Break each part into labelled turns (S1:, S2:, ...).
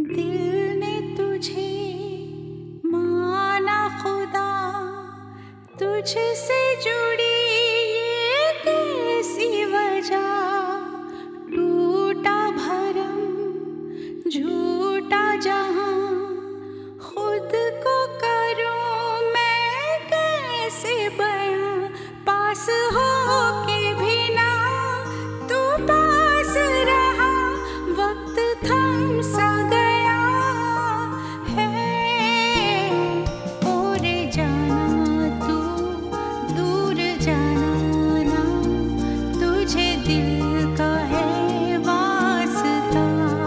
S1: दिल ने तुझे माना खुदा, तुझसे जुड़ी ये कैसी वजह। टूटा भरम झूठा जहां, खुद को करूं मैं कैसे बयां। पास हो के भी ना तू पास रहा, वक्त थम सा गया है। और जाना तू दूर जाना ना, तुझे दिल का है वास्ता।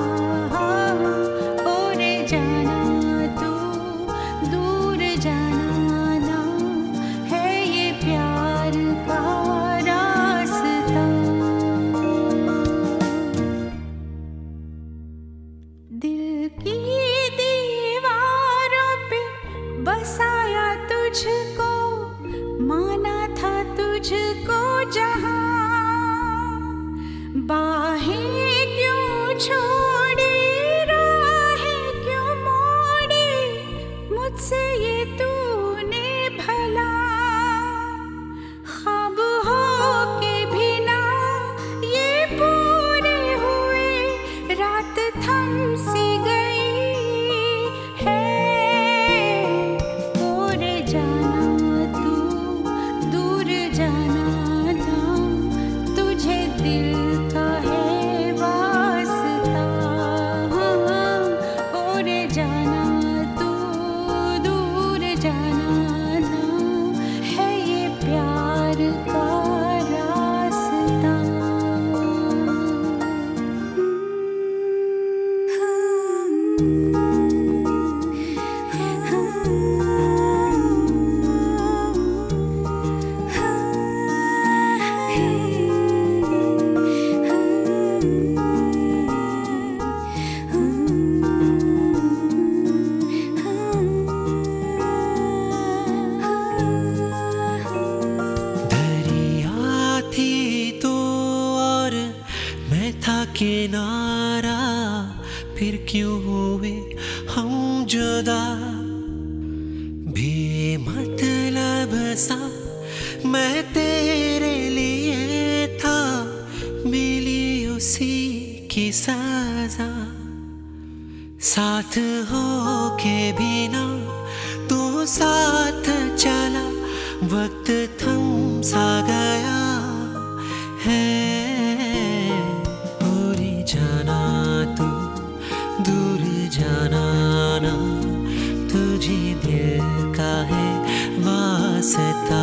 S1: और जाना तू दूर जाना ना, है ये प्यार का रास्ता। दिल की दीवारों पे बसाया तुझको, माना था तुझको जहां। बाहें क्यों छोड़ी, राहें क्यों मोड़ी, मुझसे ये तूने भला। ख्वाब हो के भी ना ये पूरे हुए, रात थम सी गई है। और जाना तू दूर जाना ना, तुझे दिल का है वास्ता। और जाना तू दूर जाना ना, है ये प्यार का रास्ता।
S2: दरिया थी तो और मैं था किनारा, फिर क्यों हुए हम जुदा। बेमतलब सा मैं तेरे लिए था, मिली उसी की सजा। साथ हो के भी ना तू साथ चला, वक्त थम सा गया है। और जाना तू दूर जाना ना, तुझे दिल का है वास्ता।